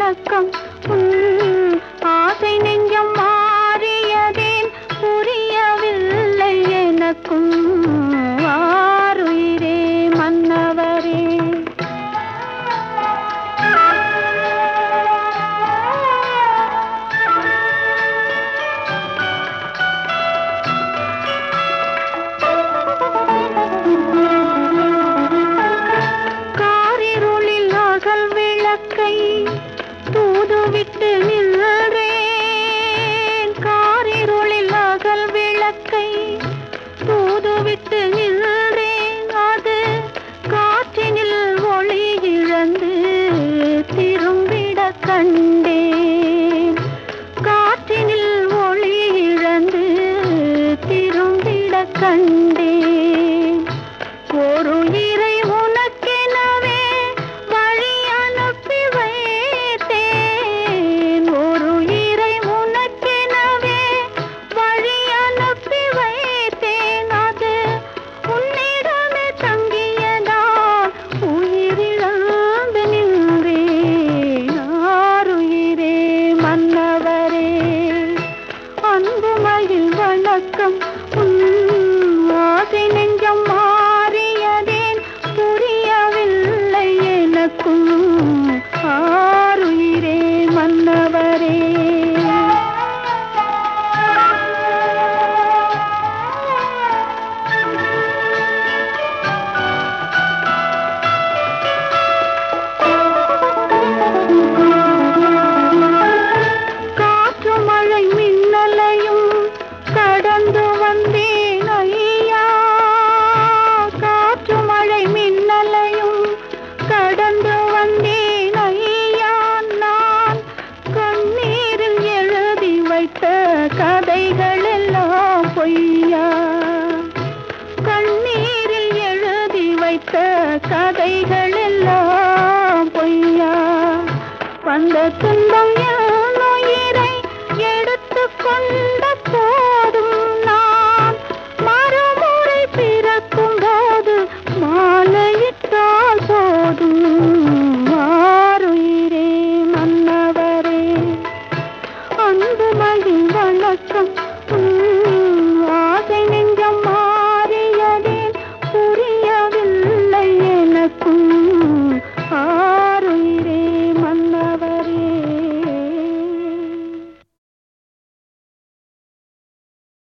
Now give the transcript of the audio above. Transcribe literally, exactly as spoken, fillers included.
வணக்கம் ஆசை நெஞ்சம் மாறியதேன் புரியவில்லை எனக்கும் ஆருயிரே மன்னவரே தூதுவிட்டு நின்றேன் காரிருளில் அகல் விளக்கை தூதுவிட்டு நின்றேன் அது காற்றினில் ஒளி இழந்து திரும்பிட கண்டேன் காற்றினில் ஒளி இழந்து திரும்பிட கண்டேன் ஒரு இறை உனக்கெனவே வழி அனுப்பி வைத்தேன் ஒரு இறை உனக்கெனவே வழி அனுப்பி வைத்தேன் அது உன்னிடமே தங்கியதால் உயிரிழந்து நின்றேன் ஆருயிரே மன்னவரே அன்புமயில் வணக்கம் ஆசை நெஞ்சம் மாறியதேன் புரியவில்லை எனக்கும் ஆருயிரே மன்னவரே காற்று மழை மின்னலையும் கடந்து வந்தேன் ஐயா காற்று மழை மின்னலையும் கடந்து வந்தேன் ஐயா நான் கண்ணீரில் எழுதி வைத்த கதைகள் எல்லாம் பொய்யா கண்ணீரில் எழுதி வைத்த கதைகள் எல்லாம் பொய்யா வந்த துன்பம் என் உயிரை எடுத்துக்கொண்டு